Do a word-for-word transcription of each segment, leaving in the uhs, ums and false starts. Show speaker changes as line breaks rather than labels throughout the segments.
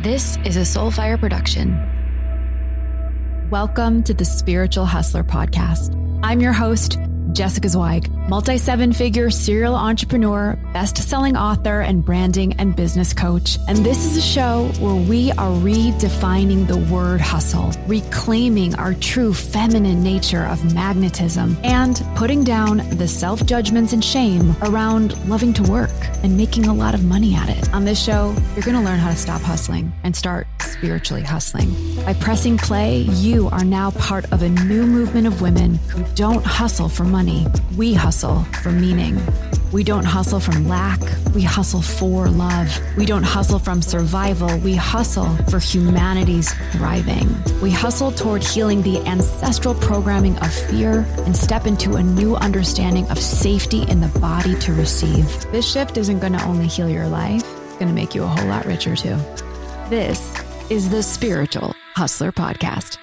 This is a Soulfire production.
Welcome to the Spiritual Hustler Podcast. I'm your host, Jessica Zweig, multi-seven-figure serial entrepreneur, best-selling author, and branding and business coach. And this is a show where we are redefining the word hustle, reclaiming our true feminine nature of magnetism, and putting down the self-judgments and shame around loving to work and making a lot of money at it. On this show, you're going to learn how to stop hustling and start spiritually hustling. By pressing play, you are now part of a new movement of women who don't hustle for money. We hustle for meaning. We don't hustle from lack. We hustle for love. We don't hustle from survival. We hustle for humanity's thriving. We hustle toward healing the ancestral programming of fear and step into a new understanding of safety in the body to receive. This shift isn't going to only heal your life, it's going to make you a whole lot richer too. This is the Spiritual Hustler Podcast.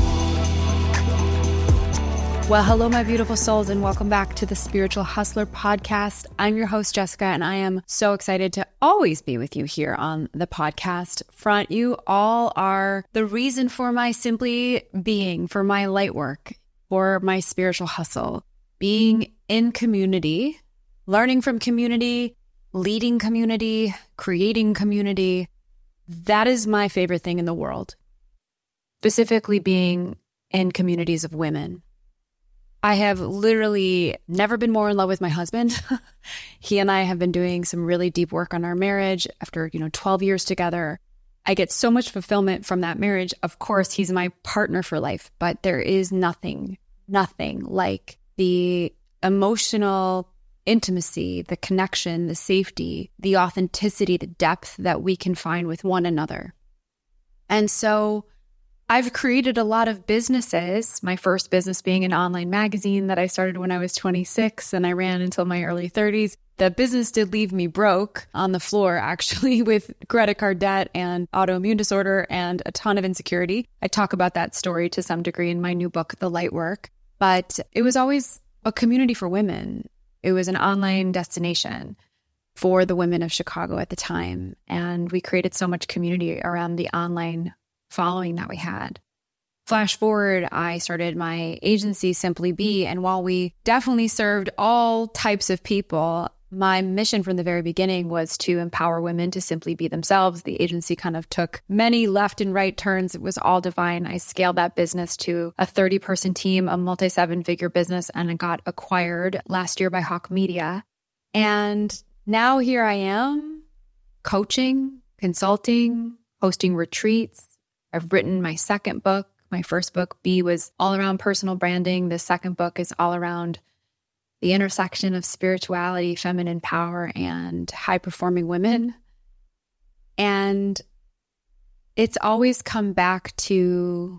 Well, hello, my beautiful souls, and welcome back to the Spiritual Hustler Podcast. I'm your host, Jessica, and I am so excited to always be with you here on the podcast front. You all are the reason for my simply being, for my light work, for my spiritual hustle. Being in community, learning from community, leading community, creating community. That is my favorite thing in the world. Specifically being in communities of women. I have literally never been more in love with my husband. He and I have been doing some really deep work on our marriage after, you know, twelve years together. I get so much fulfillment from that marriage. Of course, he's my partner for life, but there is nothing, nothing like the emotional intimacy, the connection, the safety, the authenticity, the depth that we can find with one another. And so I've created a lot of businesses, my first business being an online magazine that I started when I was twenty-six and I ran until my early thirties. The business did leave me broke on the floor, actually, with credit card debt and autoimmune disorder and a ton of insecurity. I talk about that story to some degree in my new book, The Light Work. But it was always a community for women. It was an online destination for the women of Chicago at the time. And we created so much community around the online following that we had. Flash forward, I started my agency, Simply Be, and while we definitely served all types of people, my mission from the very beginning was to empower women to simply be themselves. The agency kind of took many left and right turns. It was all divine. I scaled that business to a thirty-person team, a multi-seven-figure business, and it got acquired last year by Hawk Media. And now here I am, coaching, consulting, hosting retreats. I've written my second book. My first book, B, was all around personal branding. The second book is all around the intersection of spirituality, feminine power, and high-performing women. And it's always come back to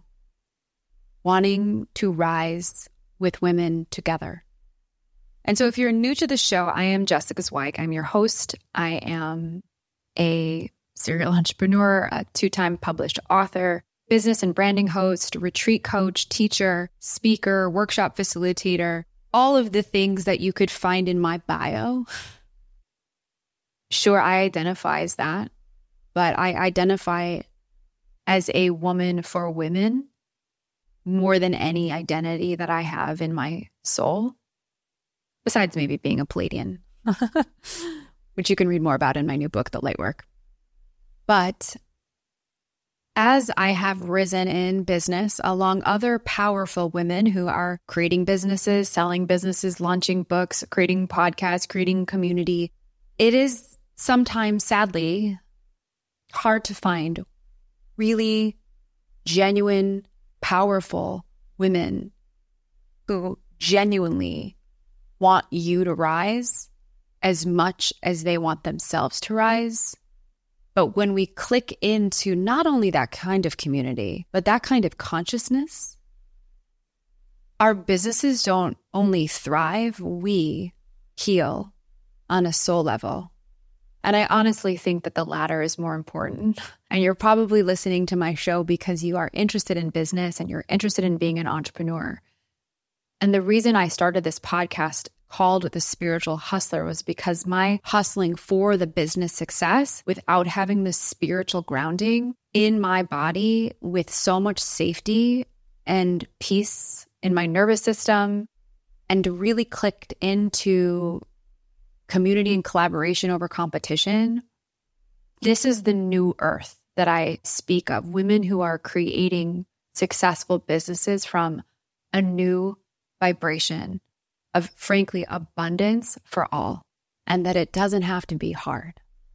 wanting to rise with women together. And so if you're new to the show, I am Jessica Zweig. I'm your host. I am a serial entrepreneur, a two-time published author, business and branding host, retreat coach, teacher, speaker, workshop facilitator, all of the things that you could find in my bio. Sure, I identify as that, but I identify as a woman for women more than any identity that I have in my soul, besides maybe being a Palladian, which you can read more about in my new book, The Light Work. But as I have risen in business along other powerful women who are creating businesses, selling businesses, launching books, creating podcasts, creating community, it is sometimes, sadly, hard to find really genuine, powerful women who genuinely want you to rise as much as they want themselves to rise. But when we click into not only that kind of community, but that kind of consciousness, our businesses don't only thrive, we heal on a soul level. And I honestly think that the latter is more important. And you're probably listening to my show because you are interested in business and you're interested in being an entrepreneur. And the reason I started this podcast called the spiritual hustler was because my hustling for the business success without having the spiritual grounding in my body with so much safety and peace in my nervous system, and really clicked into community and collaboration over competition. This is the new earth that I speak of, women who are creating successful businesses from a new vibration of, frankly, abundance for all, and that it doesn't have to be hard.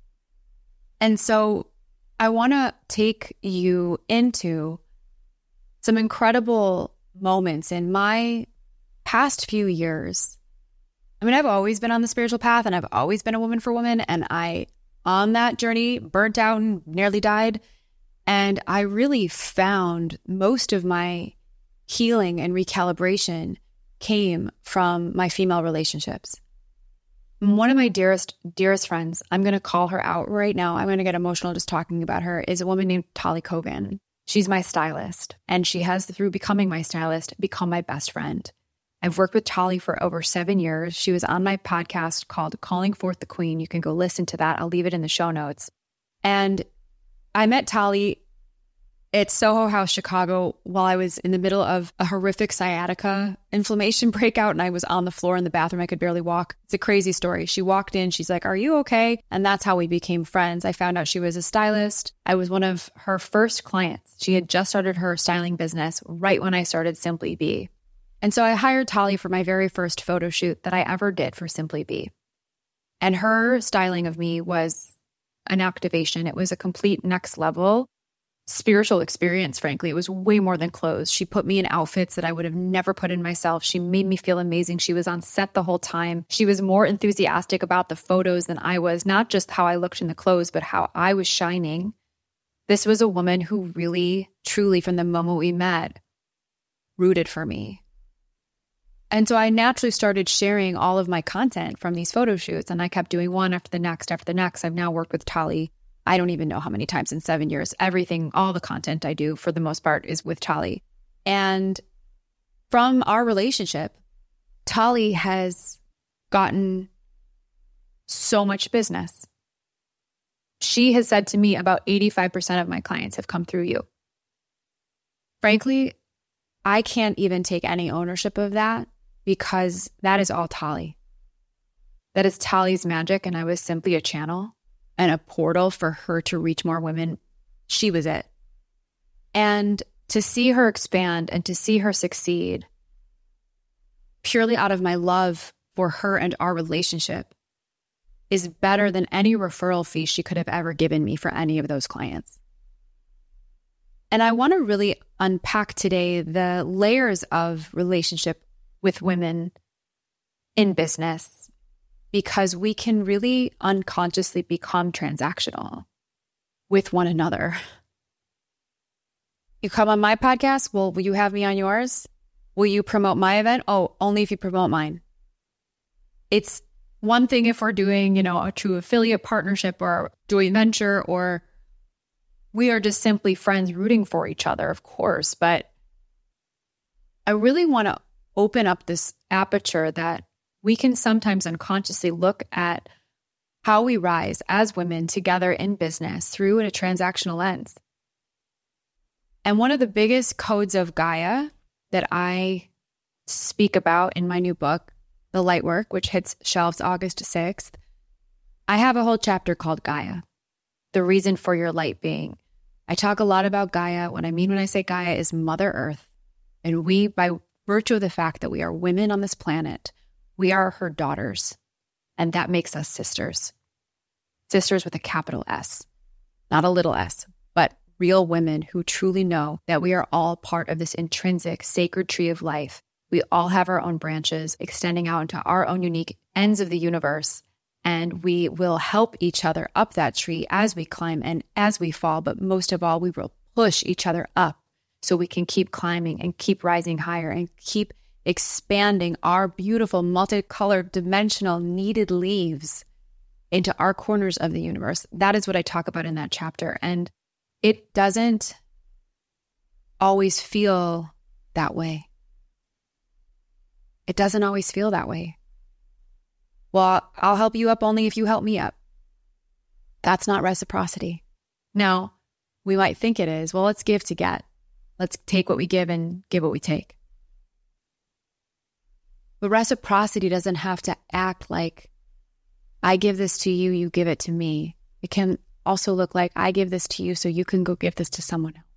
And so I want to take you into some incredible moments in my past few years. I mean, I've always been on the spiritual path, and I've always been a woman for women, and I, on that journey, burnt out and nearly died. And I really found most of my healing and recalibration came from my female relationships. One of my dearest, dearest friends, I'm going to call her out right now. I'm going to get emotional just talking about her, is a woman named Tali Kogan. She's my stylist, and she has, through becoming my stylist, become my best friend. I've worked with Tali for over seven years. She was on my podcast called Calling Forth the Queen. You can go listen to that. I'll leave it in the show notes. And I met Tali at Soho House, Chicago, while I was in the middle of a horrific sciatica inflammation breakout, and I was on the floor in the bathroom. I could barely walk. It's a crazy story. She walked in. She's like, "Are you okay?" And that's how we became friends. I found out she was a stylist. I was one of her first clients. She had just started her styling business right when I started Simply Be. And so I hired Tali for my very first photo shoot that I ever did for Simply Be. And her styling of me was an activation. It was a complete next level spiritual experience, frankly. It was way more than clothes. She put me in outfits that I would have never put in myself. She made me feel amazing. She was on set the whole time. She was more enthusiastic about the photos than I was, not just how I looked in the clothes, but how I was shining. This was a woman who really, truly, from the moment we met, rooted for me. And so I naturally started sharing all of my content from these photo shoots, and I kept doing one after the next after the next. I've now worked with Tali, I don't even know how many times in seven years. Everything, all the content I do for the most part is with Tali. And from our relationship, Tali has gotten so much business. She has said to me about eighty-five percent of my clients have come through you. Frankly, I can't even take any ownership of that, because that is all Tali. That is Tali's magic, and I was simply a channel and a portal for her to reach more women. She was it. And to see her expand and to see her succeed purely out of my love for her and our relationship is better than any referral fee she could have ever given me for any of those clients. And I want to really unpack today the layers of relationship with women in business, because we can really unconsciously become transactional with one another. You come on my podcast? Well, will you have me on yours? Will you promote my event? Oh, only if you promote mine. It's one thing if we're doing, you know, a true affiliate partnership or joint venture, or we are just simply friends rooting for each other, of course. But I really want to open up this aperture that we can sometimes unconsciously look at how we rise as women together in business through a transactional lens. And one of the biggest codes of Gaia that I speak about in my new book, The Light Work, which hits shelves August sixth, I have a whole chapter called Gaia, the reason for your light being. I talk a lot about Gaia. What I mean when I say Gaia is Mother Earth. And we, by virtue of the fact that we are women on this planet, we are her daughters, and that makes us sisters. Sisters with a capital S, not a little s, but real women who truly know that we are all part of this intrinsic sacred tree of life. We all have our own branches extending out into our own unique ends of the universe, and we will help each other up that tree as we climb and as we fall, but most of all, we will push each other up so we can keep climbing and keep rising higher and keep expanding our beautiful, multicolored, dimensional, needed leaves into our corners of the universe. That is what I talk about in that chapter. And it doesn't always feel that way. It doesn't always feel that way. Well, I'll help you up only if you help me up. That's not reciprocity. Now, we might think it is. Well, let's give to get. Let's take what we give and give what we take. But reciprocity doesn't have to act like I give this to you, you give it to me. It can also look like I give this to you so you can go give this to someone else.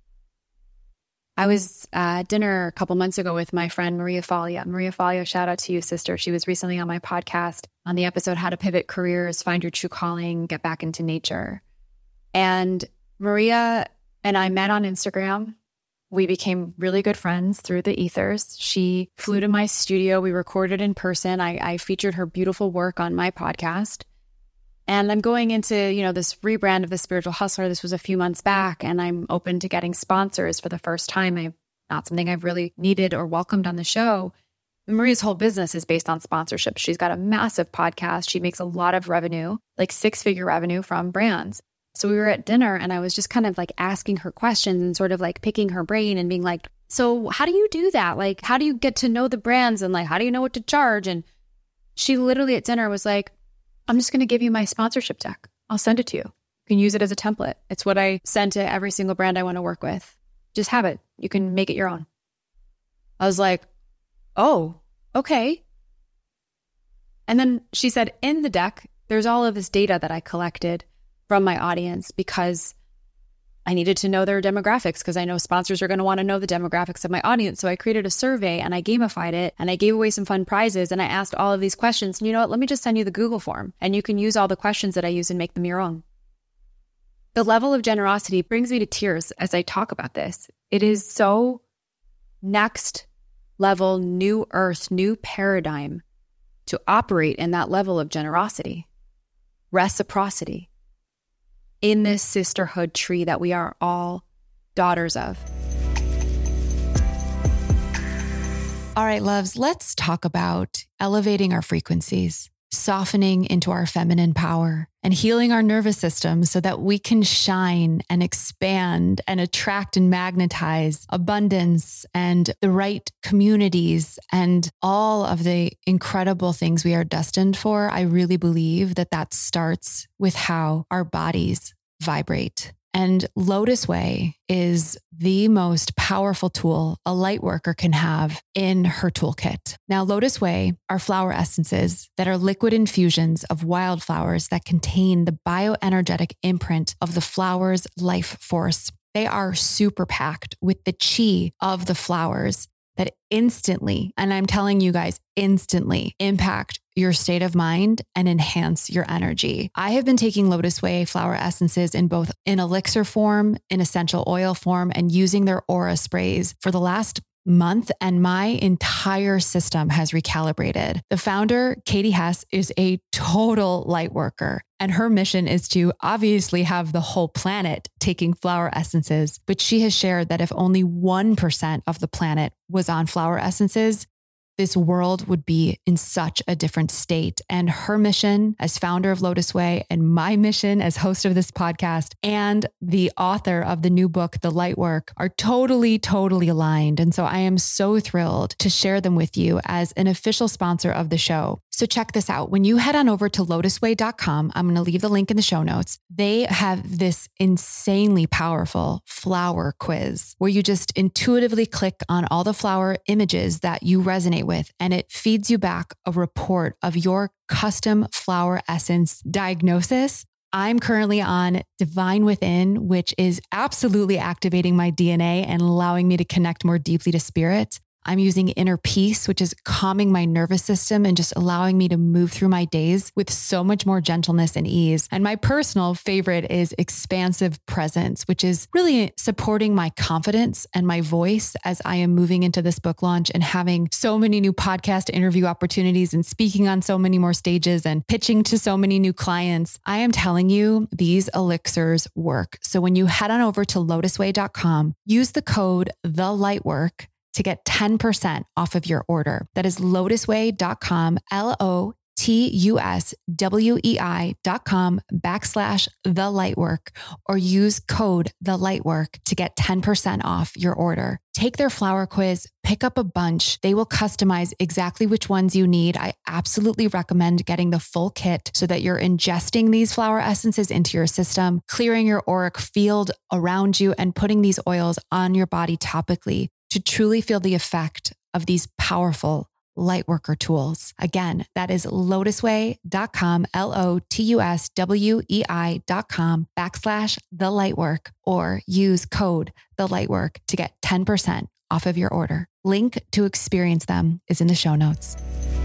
I was at dinner a couple months ago with my friend Maria Foglia. Maria Foglia, shout out to you, sister. She was recently on my podcast on the episode How to Pivot Careers, Find Your True Calling, Get Back into Nature. And Maria and I met on Instagram. We became really good friends through the ethers. She flew to my studio. We recorded in person. I, I featured her beautiful work on my podcast. And I'm going into, you know, this rebrand of The Spiritual Hustler. This was a few months back, and I'm open to getting sponsors for the first time. I, not something I've really needed or welcomed on the show. Maria's whole business is based on sponsorship. She's got a massive podcast. She makes a lot of revenue, like six-figure revenue from brands. So we were at dinner, and I was just kind of like asking her questions and sort of like picking her brain and being like, so how do you do that? Like, how do you get to know the brands? And like, how do you know what to charge? And she literally at dinner was like, I'm just going to give you my sponsorship deck. I'll send it to you. You can use it as a template. It's what I send to every single brand I want to work with. Just have it. You can make it your own. I was like, oh, okay. And then she said, in the deck, there's all of this data that I collected from my audience because I needed to know their demographics because I know sponsors are going to want to know the demographics of my audience. So I created a survey and I gamified it and I gave away some fun prizes and I asked all of these questions. And you know what? Let me just send you the Google form and you can use all the questions that I use and make them your own. The level of generosity brings me to tears as I talk about this. It is so next level, new earth, new paradigm to operate in that level of generosity, reciprocity, in this sisterhood tree that we are all daughters of.
All right, loves, let's talk about elevating our frequencies, softening into our feminine power, and healing our nervous system so that we can shine and expand and attract and magnetize abundance and the right communities and all of the incredible things we are destined for. I really believe that that starts with how our bodies vibrate. And Lotus Way is the most powerful tool a light worker can have in her toolkit. Now, Lotus Way are flower essences that are liquid infusions of wildflowers that contain the bioenergetic imprint of the flower's life force. They are super packed with the chi of the flowers that instantly, and I'm telling you guys, instantly impact your state of mind and enhance your energy. I have been taking Lotus Way flower essences in both in elixir form, in essential oil form, and using their aura sprays for the last month, and my entire system has recalibrated. The founder, Katie Hess, is a total light worker, and her mission is to obviously have the whole planet taking flower essences, but she has shared that if only one percent of the planet was on flower essences, this world would be in such a different state. And her mission as founder of Lotus Way and my mission as host of this podcast and the author of the new book, The Light Work, are totally, totally aligned. And so I am so thrilled to share them with you as an official sponsor of the show. So check this out. When you head on over to lotus way dot com, I'm going to leave the link in the show notes. They have this insanely powerful flower quiz where you just intuitively click on all the flower images that you resonate with, and it feeds you back a report of your custom flower essence diagnosis. I'm currently on Divine Within, which is absolutely activating my D N A and allowing me to connect more deeply to spirit. I'm using Inner Peace, which is calming my nervous system and just allowing me to move through my days with so much more gentleness and ease. And my personal favorite is Expansive Presence, which is really supporting my confidence and my voice as I am moving into this book launch and having so many new podcast interview opportunities and speaking on so many more stages and pitching to so many new clients. I am telling you, these elixirs work. So when you head on over to lotus way dot com, use the code THELIGHTWORK to get ten percent off of your order. That is lotus way dot com, L O T-U-S-W-E-I dot com backslash the lightwork or use code the lightwork to get ten percent off your order. Take their flower quiz, pick up a bunch. They will customize exactly which ones you need. I absolutely recommend getting the full kit so that you're ingesting these flower essences into your system, clearing your auric field around you, and putting these oils on your body topically to truly feel the effect of these powerful Lightworker tools. Again, that is lotusway dot com, L O T U S W E I dot com backslash the lightwork, or use code the lightwork to get ten percent off of your order. Link to experience them is in the show notes.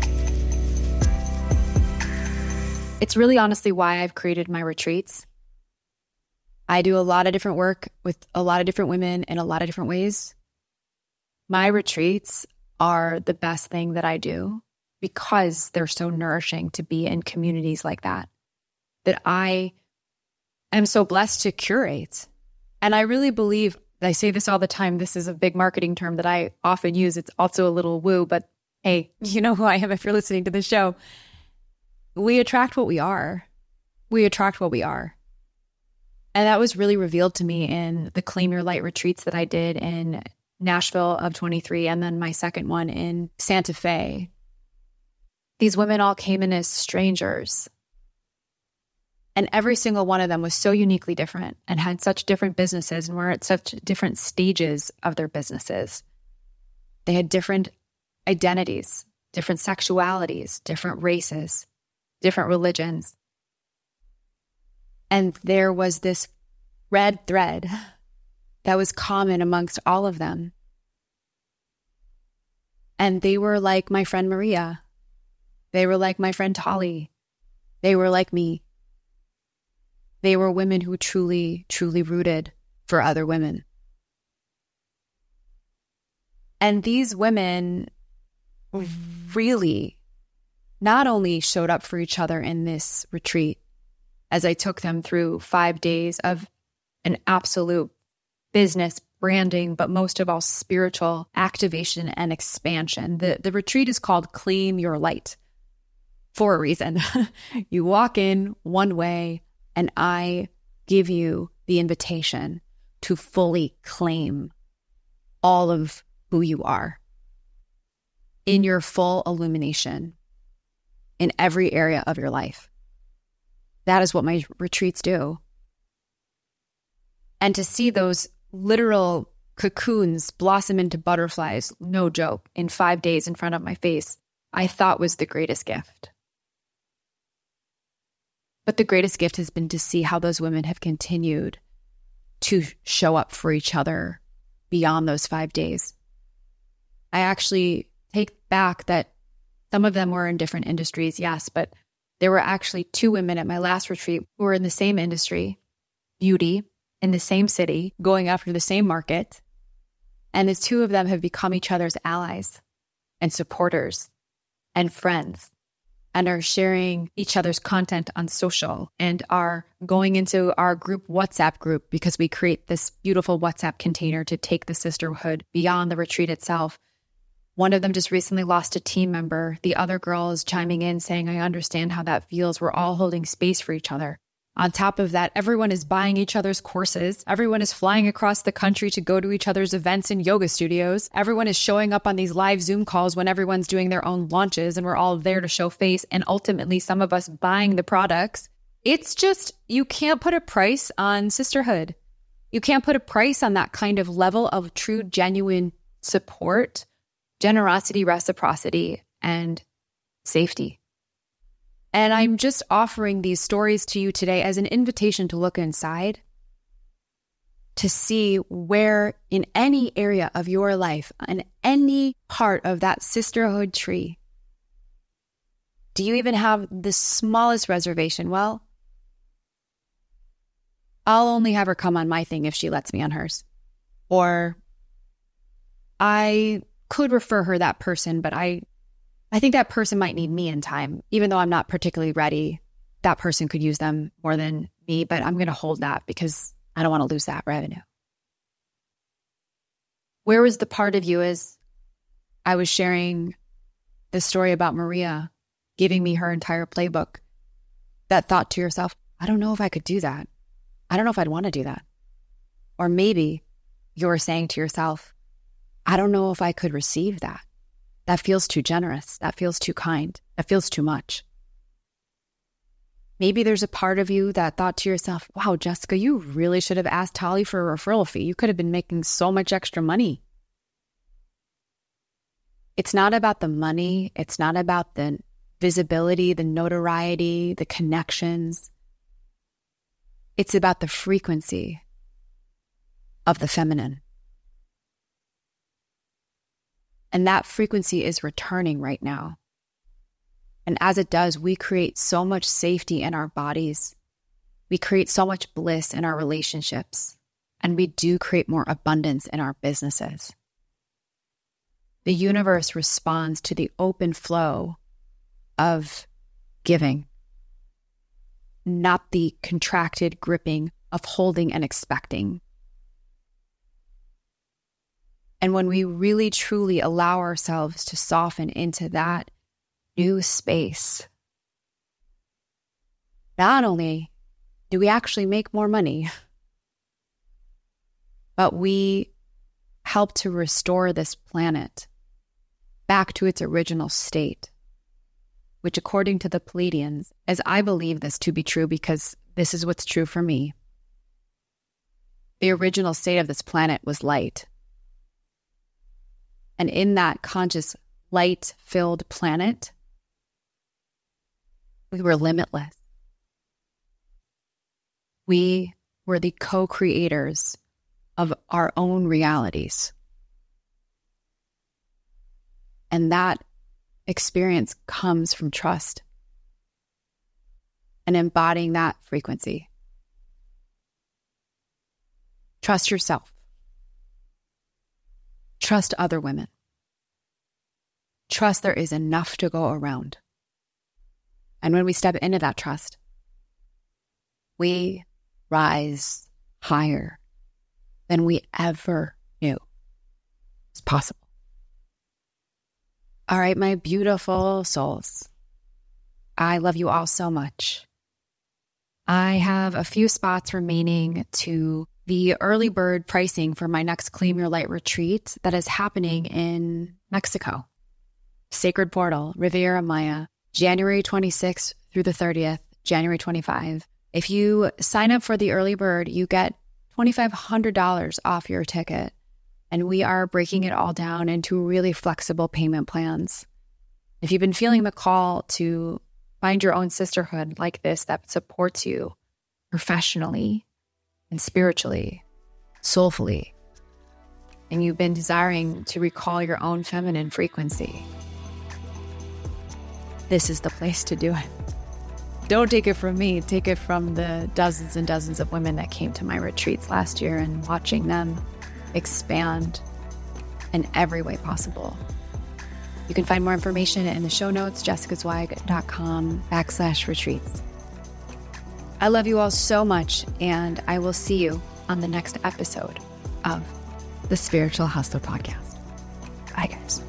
It's really honestly why I've created my retreats. I do a lot of different work with a lot of different women in a lot of different ways. My retreats are the best thing that I do because they're so nourishing to be in communities like that, that I am so blessed to curate. And I really believe, I say this all the time, this is a big marketing term that I often use. It's also a little woo, but hey, you know who I am if you're listening to the show. We attract what we are. We attract what we are. And that was really revealed to me in the Claim Your Light retreats that I did in Nashville of twenty-three, and then my second one in Santa Fe. These women all came in as strangers. And every single one of them was so uniquely different and had such different businesses and were at such different stages of their businesses. They had different identities, different sexualities, different races, different religions. And there was this red thread that was common amongst all of them. And they were like my friend Maria. They were like my friend Tali. They were like me. They were women who truly, truly rooted for other women. And these women really not only showed up for each other in this retreat, as I took them through five days of an absolute business branding, but most of all spiritual activation and expansion. The, the retreat is called Claim Your Light for a reason. You walk in one way, and I give you the invitation to fully claim all of who you are in your full illumination in every area of your life. That is what my retreats do. And to see those literal cocoons blossom into butterflies, no joke, in five days in front of my face, I thought was the greatest gift. But the greatest gift has been to see how those women have continued to show up for each other beyond those five days. I actually take back that some of them were in different industries, yes, but there were actually two women at my last retreat who were in the same industry, beauty, in the same city, going after the same market. And the two of them have become each other's allies and supporters and friends, and are sharing each other's content on social, and are going into our group WhatsApp group, because we create this beautiful WhatsApp container to take the sisterhood beyond the retreat itself. One of them just recently lost a team member. The other girl is chiming in saying, I understand how that feels. We're all holding space for each other. On top of that, everyone is buying each other's courses. Everyone is flying across the country to go to each other's events and yoga studios. Everyone is showing up on these live Zoom calls when everyone's doing their own launches, and we're all there to show face, and ultimately some of us buying the products. It's just, you can't put a price on sisterhood. You can't put a price on that kind of level of true, genuine support, generosity, reciprocity, and safety. And I'm just offering these stories to you today as an invitation to look inside, to see where in any area of your life, in any part of that sisterhood tree, do you even have the smallest reservation? Well, I'll only have her come on my thing if she lets me on hers. Or I could refer her that person, but I I think that person might need me in time. Even though I'm not particularly ready, that person could use them more than me, but I'm going to hold that because I don't want to lose that revenue. Where was the part of you as I was sharing this story about Maria, giving me her entire playbook, that thought to yourself, I don't know if I could do that. I don't know if I'd want to do that. Or maybe you're saying to yourself, I don't know if I could receive that. That feels too generous. That feels too kind. That feels too much. Maybe there's a part of you that thought to yourself, wow, Jessica, you really should have asked Holly for a referral fee. You could have been making so much extra money. It's not about the money. It's not about the visibility, the notoriety, the connections. It's about the frequency of the feminine. And that frequency is returning right now. And as it does, we create so much safety in our bodies. We create so much bliss in our relationships. And we do create more abundance in our businesses. The universe responds to the open flow of giving, not the contracted gripping of holding and expecting. And when we really truly allow ourselves to soften into that new space, not only do we actually make more money, but we help to restore this planet back to its original state, which according to the Pleiadians, as I believe this to be true because this is what's true for me, the original state of this planet was light. And in that conscious, light-filled planet, we were limitless. We were the co-creators of our own realities. And that experience comes from trust and embodying that frequency. Trust yourself. Trust other women. Trust there is enough to go around. And when we step into that trust, we rise higher than we ever knew was possible. All right, my beautiful souls. I love you all so much. I have a few spots remaining to the early bird pricing for my next Claim Your Light retreat that is happening in Mexico. Sacred Portal, Riviera Maya, January twenty-sixth through the thirtieth, January twenty-fifth. If you sign up for the early bird, you get twenty-five hundred dollars off your ticket. And we are breaking it all down into really flexible payment plans. If you've been feeling the call to find your own sisterhood like this that supports you professionally and spiritually, soulfully, and you've been desiring to recall your own feminine frequency, this is the place to do it. Don't take it from me. Take it from the dozens and dozens of women that came to my retreats last year and watching them expand in every way possible. You can find more information in the show notes, jessicazweig.com backslash retreats. I love you all so much, and I will see you on the next episode of the Spiritual Hustler Podcast. Bye, guys.